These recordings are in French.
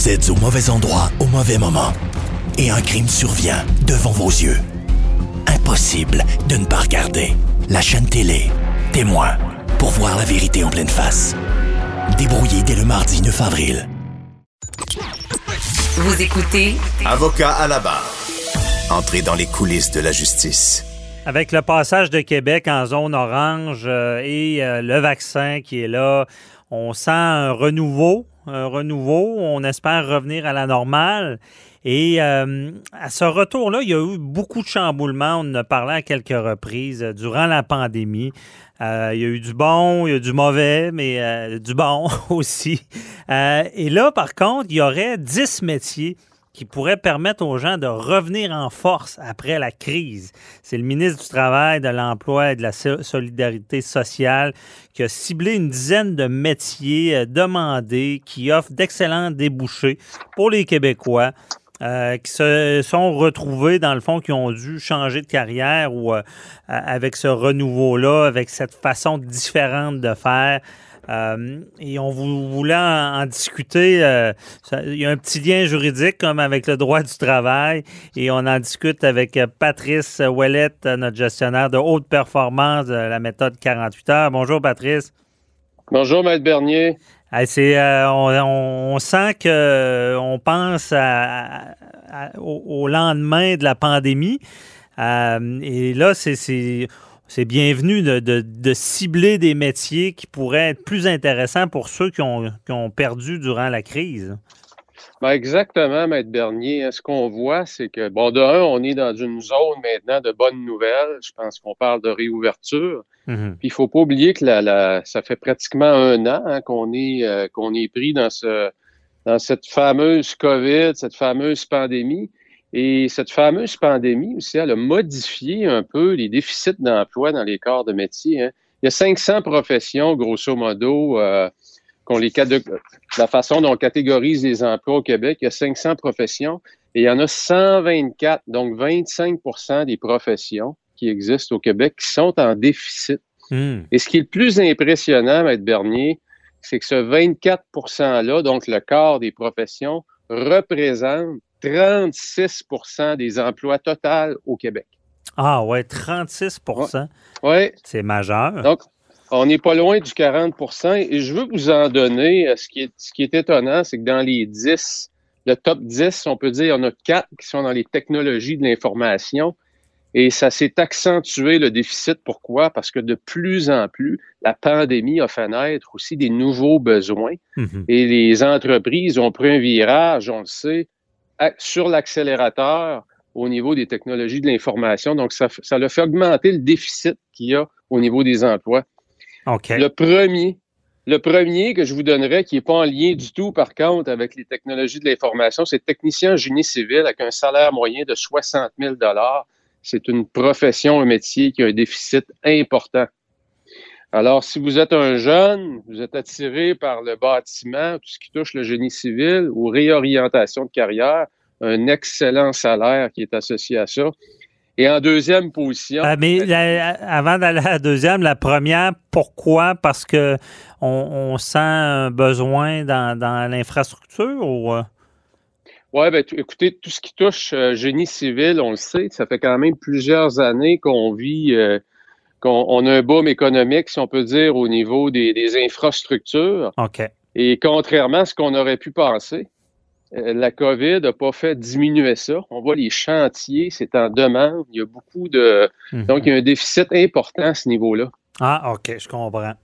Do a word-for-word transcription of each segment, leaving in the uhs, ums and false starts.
Vous êtes au mauvais endroit au mauvais moment. Et un crime survient devant vos yeux. Impossible de ne pas regarder. La chaîne télé, Témoin, pour voir la vérité en pleine face. Débrouillé dès le mardi neuf avril. Vous écoutez Avocat à la barre. Entrez dans les coulisses de la justice. Avec le passage de Québec en zone orange euh, et euh, le vaccin qui est là, on sent un renouveau, un renouveau. On espère revenir à la normale. Et euh, à ce retour-là, il y a eu beaucoup de chamboulements. On en a parlé à quelques reprises euh, durant la pandémie. Euh, il y a eu du bon, il y a eu du mauvais, mais euh, du bon aussi. Euh, et là, par contre, il y aurait dix métiers qui pourraient permettre aux gens de revenir en force après la crise. C'est le ministre du Travail, de l'Emploi et de la Solidarité sociale qui a ciblé une dizaine de métiers euh, demandés qui offrent d'excellents débouchés pour les Québécois. Euh, qui se sont retrouvés, dans le fond, qui ont dû changer de carrière ou euh, avec ce renouveau-là, avec cette façon différente de faire. Euh, et on voulait en, en discuter. Euh, ça, il y a un petit lien juridique comme avec le droit du travail et on en discute avec Patrice Ouellette, notre gestionnaire de haute performance de la méthode quarante-huit heures. Bonjour, Patrice. Bonjour, Maître Bernier. Ah, c'est, euh, on, on sent qu'on pense à, à, à, au, au lendemain de la pandémie. Euh, et là, c'est, c'est, c'est bienvenu de, de, de cibler des métiers qui pourraient être plus intéressants pour ceux qui ont, qui ont perdu durant la crise. Ben exactement, Maître Bernier. Ce qu'on voit, c'est que, bon, de un, on est dans une zone maintenant de bonnes nouvelles. Je pense qu'on parle de réouverture. Mm-hmm. Puis il faut pas oublier que la, la, ça fait pratiquement un an hein, qu'on est euh, qu'on est pris dans ce dans cette fameuse COVID, cette fameuse pandémie. Et cette fameuse pandémie aussi, elle a modifié un peu les déficits d'emploi dans les corps de métier. Hein. Il y a cinq cents professions, grosso modo, euh, qu'on les la façon dont on catégorise les emplois au Québec. Il y a cinq cents professions et il y en a cent vingt-quatre, donc vingt-cinq pour cent des professions qui existent au Québec qui sont en déficit. Mm. Et ce qui est le plus impressionnant, Maître Bernier, c'est que ce vingt-quatre pour cent-là, donc le quart des professions, représente trente-six pour cent des emplois totaux au Québec. Ah ouais, trente-six pour cent. Oui. Ouais. C'est majeur. Donc, on n'est pas loin du quarante pour cent. Et je veux vous en donner. Ce qui est, ce qui est étonnant, c'est que dans les dix, le top dix, on peut dire, il y en a quatre qui sont dans les technologies de l'information. Et ça s'est accentué, le déficit. Pourquoi? Parce que de plus en plus, la pandémie a fait naître aussi des nouveaux besoins. Mm-hmm. Et les entreprises ont pris un virage, on le sait, sur l'accélérateur au niveau des technologies de l'information. Donc, ça, ça a fait augmenter le déficit qu'il y a au niveau des emplois. Okay. Le premier, le premier que je vous donnerais, qui n'est pas en lien du tout, par contre, avec les technologies de l'information, c'est technicien en génie civil avec un salaire moyen de soixante mille dollars. C'est une profession, un métier qui a un déficit important. Alors, si vous êtes un jeune, vous êtes attiré par le bâtiment, tout ce qui touche le génie civil ou réorientation de carrière, un excellent salaire qui est associé à ça. Et en deuxième position... Euh, mais la, avant d'aller à la deuxième, la première, pourquoi? Parce que on, on sent un besoin dans, dans l'infrastructure ou... Oui, bien, écoutez, tout ce qui touche euh, génie civil, on le sait, ça fait quand même plusieurs années qu'on vit... Euh, qu'on on a un boom économique, si on peut dire, au niveau des, des infrastructures. OK. Et contrairement à ce qu'on aurait pu penser, euh, la COVID n'a pas fait diminuer ça. On voit les chantiers, c'est en demande. Il y a beaucoup de... Mm-hmm. Donc, il y a un déficit important à ce niveau-là. Ah, OK, je comprends.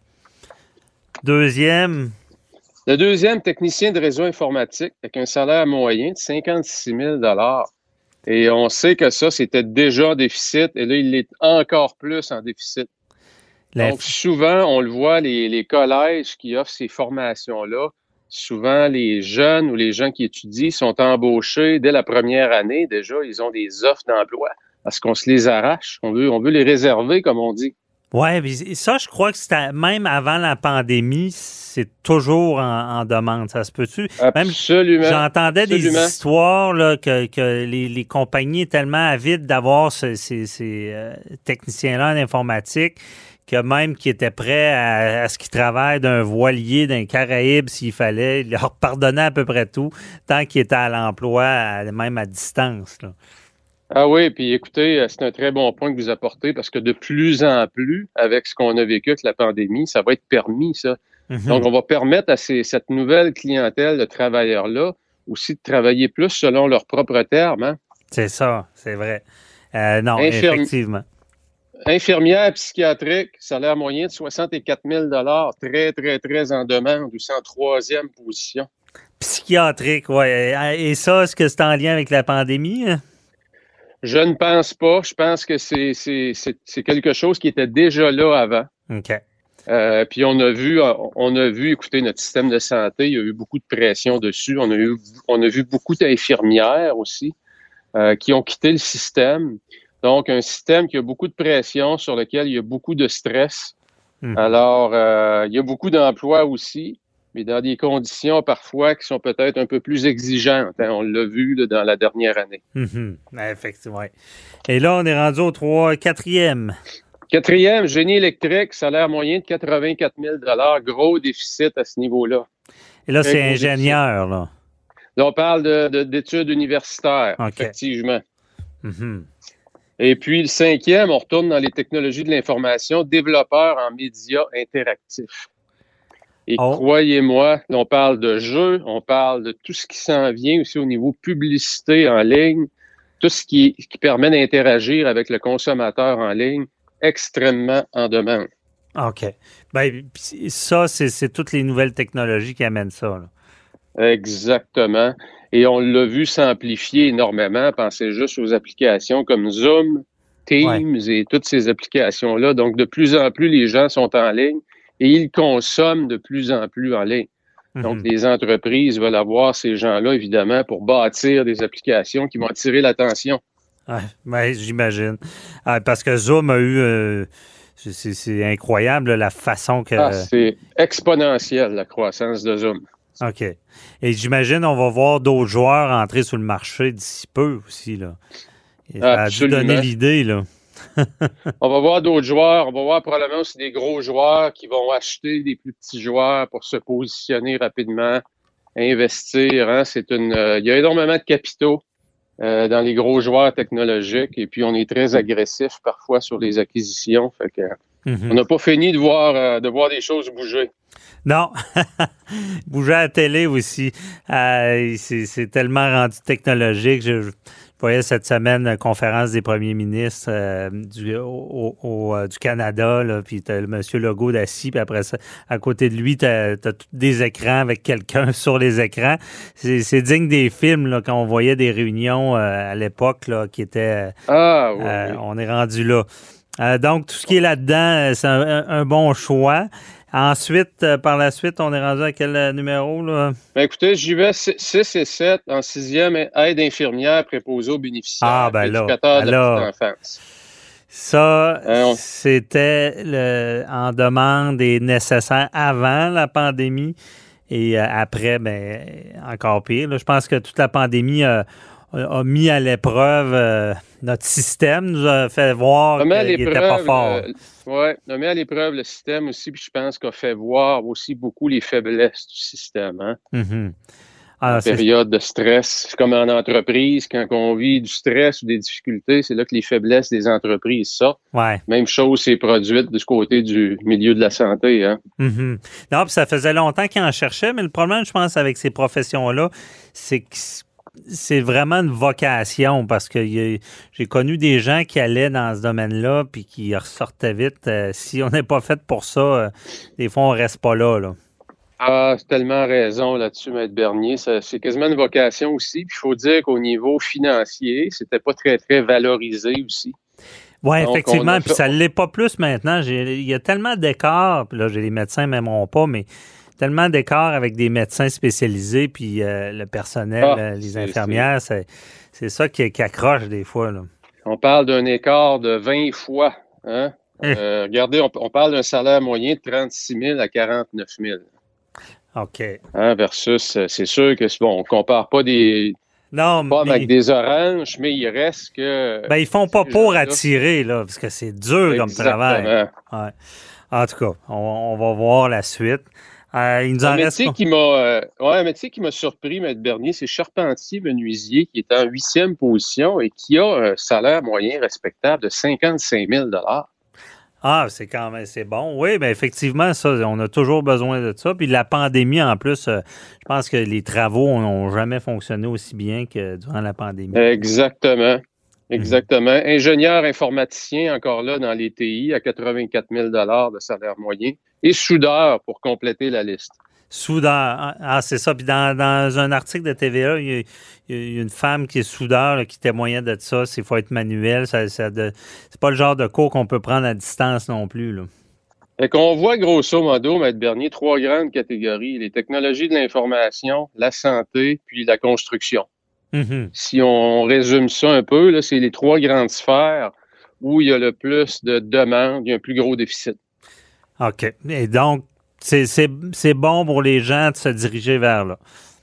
Deuxième... Le deuxième, technicien de réseau informatique, avec un salaire moyen de cinquante-six mille dollars. Et on sait que ça, c'était déjà en déficit, et là, il est encore plus en déficit. La... Donc, souvent, on le voit, les, les collèges qui offrent ces formations-là, souvent, les jeunes ou les gens qui étudient sont embauchés dès la première année. Déjà, ils ont des offres d'emploi parce qu'on se les arrache. On veut, on veut les réserver, comme on dit. Oui, mais ça, je crois que c'était même avant la pandémie, c'est toujours en, en demande. Ça se peut-tu? Absolument. Même, j'entendais Absolument. des histoires là, que, que les, les compagnies sont tellement avides d'avoir ce, ces, ces euh, techniciens-là en informatique que même qui étaient prêts à, à ce qu'ils travaillent d'un voilier, d'un Caraïbe s'il fallait, il leur pardonnait à peu près tout, tant qu'ils étaient à l'emploi, à, même à distance, là. Ah oui, puis écoutez, c'est un très bon point que vous apportez parce que de plus en plus, avec ce qu'on a vécu avec la pandémie, ça va être permis, ça. Mm-hmm. Donc, on va permettre à ces, cette nouvelle clientèle de travailleurs-là aussi de travailler plus selon leurs propres termes. Hein? C'est ça, c'est vrai. Euh, non, Infirmi- effectivement. Infirmière psychiatrique, salaire moyen de soixante-quatre mille dollars, très, très, très en demande, aussi en troisième position. Psychiatrique, oui. Et ça, est-ce que c'est en lien avec la pandémie? Hein? Je ne pense pas. Je pense que c'est, c'est, c'est, c'est quelque chose qui était déjà là avant. OK. Euh, puis on a vu, on a vu, écoutez, notre système de santé, il y a eu beaucoup de pression dessus. On a eu, on a vu beaucoup d'infirmières aussi euh, qui ont quitté le système. Donc, un système qui a beaucoup de pression, sur lequel il y a beaucoup de stress. Mmh. Alors, euh, il y a beaucoup d'emplois aussi, mais dans des conditions parfois qui sont peut-être un peu plus exigeantes. Hein. On l'a vu là, dans la dernière année. Mmh. Effectivement. Et là, on est rendu au trois, quatrième. Quatrième, génie électrique, salaire moyen de quatre-vingt-quatre mille dollars, gros déficit à ce niveau-là. Et là, Très c'est ingénieur, déficit. Là. Là, on parle de, de, d'études universitaires, okay. Effectivement. Mm-hmm. Et puis, le cinquième, on retourne dans les technologies de l'information, développeur en médias interactifs. Et oh. croyez-moi, on parle de jeux, on parle de tout ce qui s'en vient aussi au niveau publicité en ligne, tout ce qui, qui permet d'interagir avec le consommateur en ligne. Extrêmement en demande. OK. Bien, ça, c'est, c'est toutes les nouvelles technologies qui amènent ça. Là. Exactement. Et on l'a vu s'amplifier énormément. Pensez juste aux applications comme Zoom, Teams ouais. et toutes ces applications-là. Donc, de plus en plus, les gens sont en ligne et ils consomment de plus en plus en ligne. Mm-hmm. Donc, les entreprises veulent avoir ces gens-là, évidemment, pour bâtir des applications qui vont attirer l'attention. Ouais, ben, j'imagine. Ah, parce que Zoom a eu... Euh, c'est, c'est incroyable la façon que... Ah, c'est exponentiel, la croissance de Zoom. OK. Et j'imagine on va voir d'autres joueurs entrer sur le marché d'ici peu aussi, là. Et ça Absolument. A dû donner l'idée, là. On va voir d'autres joueurs. On va voir probablement aussi des gros joueurs qui vont acheter des plus petits joueurs pour se positionner rapidement, investir. Hein? C'est une... Euh, il y a énormément de capitaux. Euh, dans les gros joueurs technologiques, et puis on est très agressif parfois sur les acquisitions. Fait que mm-hmm. on n'a pas fini de voir, euh, de voir des choses bouger. Non, bouger à la télé aussi. Euh, c'est, c'est tellement rendu technologique. Je, je voyais cette semaine une conférence des premiers ministres euh, du, au, au, au, du Canada, là, puis t'as le monsieur Legault assis, puis après ça, à côté de lui, t'as, t'as tous des écrans avec quelqu'un sur les écrans. C'est, c'est digne des films, là, quand on voyait des réunions euh, à l'époque, là, qui étaient... Ah, oui, euh, oui. On est rendu là. Euh, donc, tout ce qui est là-dedans, c'est un, un bon choix. Ensuite, euh, par la suite, on est rendu à quel euh, numéro, là? Ben écoutez, j'y vais six et sept en sixième, aide infirmière préposée aux bénéficiaires. Ah, ben là, éducateur de là, la petite enfance. Ça, euh, on... c'était le, en demande et nécessaire avant la pandémie et euh, après, ben encore pire. Là, je pense que toute la pandémie a, a mis à l'épreuve euh, notre système, nous a fait voir qu'il n'était pas fort. Euh, oui, on a mis à l'épreuve le système aussi, puis je pense qu'on fait voir aussi beaucoup les faiblesses du système. Hein? Mm-hmm. Alors, en période c'est... de stress, c'est comme en entreprise, quand on vit du stress ou des difficultés, c'est là que les faiblesses des entreprises sortent. Ouais. Même chose s'est produite du côté du milieu de la santé. Hein? Mm-hmm. Non, puis ça faisait longtemps qu'ils en cherchaient, mais le problème, je pense, avec ces professions-là, c'est que c'est vraiment une vocation parce que y a, j'ai connu des gens qui allaient dans ce domaine-là puis qui ressortaient vite. Euh, si on n'est pas fait pour ça, euh, des fois, on reste pas là, là. Ah, c'est tellement raison là-dessus, Maître Bernier. Ça, c'est quasiment une vocation aussi. Puis il faut dire qu'au niveau financier, c'était pas très, très valorisé aussi. Oui, effectivement. Fait... Puis ça ne l'est pas plus maintenant. Il y a tellement d'écarts. Puis là, j'ai les médecins ne m'aimeront pas, mais tellement d'écarts avec des médecins spécialisés puis euh, le personnel, ah, euh, les c'est, infirmières. C'est, c'est ça qui, qui accroche des fois, là. On parle d'un écart de vingt fois. Hein? Euh, regardez, on, on parle d'un salaire moyen de trente-six mille à quarante-neuf mille. OK. Hein, versus, c'est sûr que, bon, on ne compare pas des, Non, pas mais... avec des oranges, mais il reste que... Ben, ils font pas pour attirer, là, parce que c'est dur comme travail. Ouais. En tout cas, on, on va voir la suite. Euh, il nous en un reste... métier qui m'a, euh, ouais, un métier qui m'a surpris, Maître Bernier, c'est charpentier-menuisier, qui est en huitième position et qui a un salaire moyen respectable de cinquante-cinq mille dollars. Ah, c'est quand même, c'est bon. Oui, bien effectivement, ça, on a toujours besoin de ça. Puis la pandémie, en plus, euh, je pense que les travaux n'ont jamais fonctionné aussi bien que durant la pandémie. Exactement. Exactement. Mmh. Ingénieur informaticien, encore là, dans les T I, à quatre-vingt-quatre mille dollars de salaire moyen. Et soudeur, pour compléter la liste. Soudeur. Ah, c'est ça. Puis dans, dans un article de T V A, il y a, il y a une femme qui est soudeur là, qui témoignait de ça. Il faut être manuel. Ça, ça de, c'est pas le genre de cours qu'on peut prendre à distance non plus, là. Fait qu'on voit grosso modo, Maître Bernier, trois grandes catégories. Les technologies de l'information, la santé, puis la construction. Mm-hmm. Si on résume ça un peu, là, c'est les trois grandes sphères où il y a le plus de demandes, il y a un plus gros déficit. OK. Et donc, c'est, c'est, c'est bon pour les gens de se diriger vers là.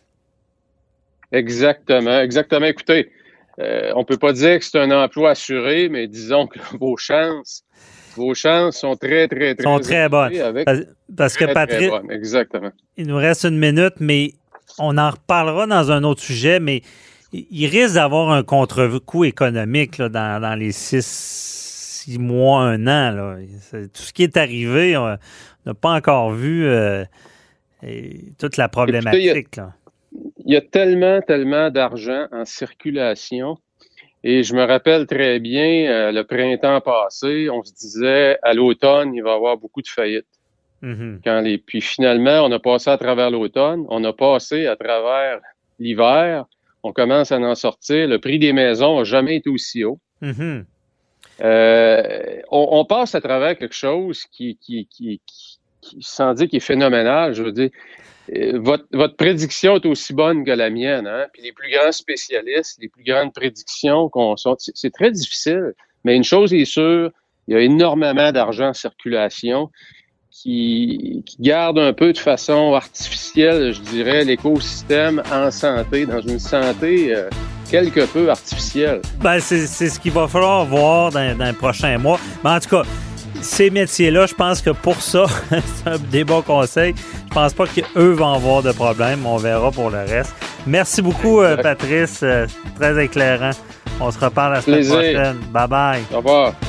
Exactement. Exactement. Écoutez, euh, on ne peut pas dire que c'est un emploi assuré, mais disons que vos chances, vos chances sont très, très, très sont très bonnes. Avec parce, parce très, que Patrick, très bonnes. Exactement. Il nous reste une minute, mais on en reparlera dans un autre sujet, mais il risque d'avoir un contre-coup économique là, dans, dans les six, six mois, un an. Là. Tout ce qui est arrivé, on n'a pas encore vu euh, toute la problématique. Écoutez, il, y a, il y a tellement, tellement d'argent en circulation. Et je me rappelle très bien, euh, le printemps passé, on se disait, à l'automne, il va y avoir beaucoup de faillites. Mm-hmm. Quand les, puis finalement, on a passé à travers l'automne, on a passé à travers l'hiver. On commence à en sortir. Le prix des maisons n'a jamais été aussi haut. Mm-hmm. Euh, on, on passe à travers quelque chose qui, qui, qui, qui, qui sans dire qui est phénoménal. Je veux dire, euh, votre, votre prédiction est aussi bonne que la mienne. Hein? Puis les plus grands spécialistes, les plus grandes prédictions qu'on sort, c'est, c'est très difficile. Mais une chose est sûre, il y a énormément d'argent en circulation qui, qui garde un peu de façon artificielle, je dirais, l'écosystème en santé, dans une santé euh, quelque peu artificielle. Ben, c'est, c'est ce qu'il va falloir voir dans, dans les prochains mois. Mais en tout cas, ces métiers-là, je pense que pour ça, c'est un des bons conseils. Je pense pas qu'eux vont avoir de problème. On verra pour le reste. Merci beaucoup, euh, Patrice. Euh, très éclairant. On se reparle la semaine prochaine. Bye-bye. Au revoir.